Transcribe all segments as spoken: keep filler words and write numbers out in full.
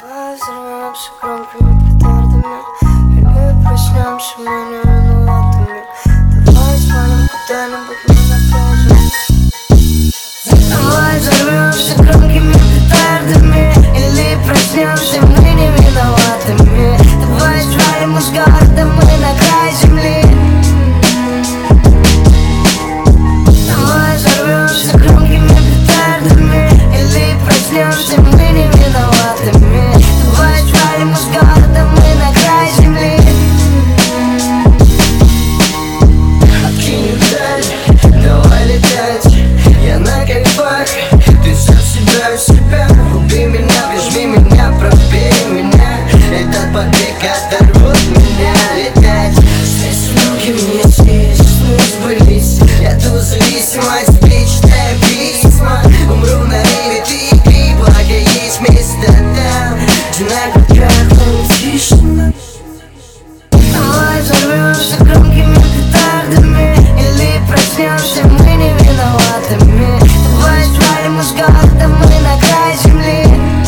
Давай взорвемся громкими петардами, или проснемся мы не виноватыми. Давай свалим куда-нибудь, мы накажем. Давай взорвемся громкими петардами, или проснемся мы не виноватыми. Давай свалим из города, мы на край земли. Давай взорвемся громкими петардами, или проснемся мы не виноватыми. Давай свалим из города, мы на край земли. Откинь даль, давай летать. Я на кайфах, ты сам себя, себя. Убей меня, прижми меня, пробей меня. Этот побег оторвет меня. Летать, здесь ноги мне здесь, мы сбылись. Я ту зависимость, вечное письма. Умру на рейве, ты игри, благо есть место там, где на кругах он тишина. Давай взорвемся громкими петардами, или проснемся мы не виноватыми. Давай свалим из города, мы на край земли.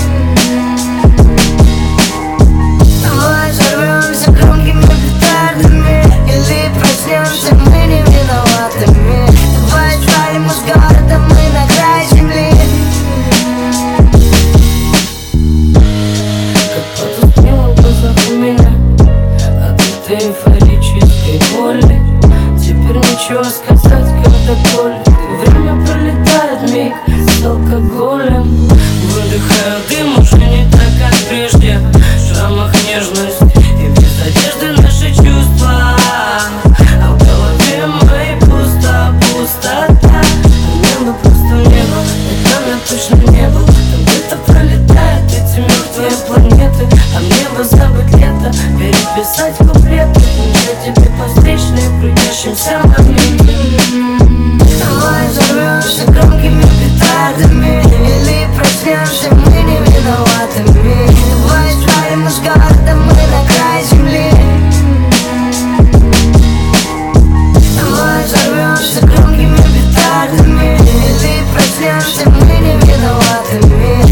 Давай взорвемся громкими петардами, или проснемся мы не виноватыми. Давай свалим из города, мы на край земли. Как потускнело в глазах у меня от этой эйфорической боли. Теперь ничего сказать, когда колет. И время пролетает миг с алкоголем. Выдыхаю дым уже не так, как прежде. В шрамах нежность и без одежды наши чувства. А в голове моей пусто, пустота. А небо просто небо, и там я точно не был. Там где-то пролетают эти мертвые планеты. А мне бы забыть лето, переписать куплеты, помчать тебе по встречной в крутящемся моменте. Давай взорвемся громкими петардами, или проснемся мы не виноватыми. Давай свалим из города, мы на край земли. Давай взорвемся громкими петардами, или проснемся мы не виноватыми.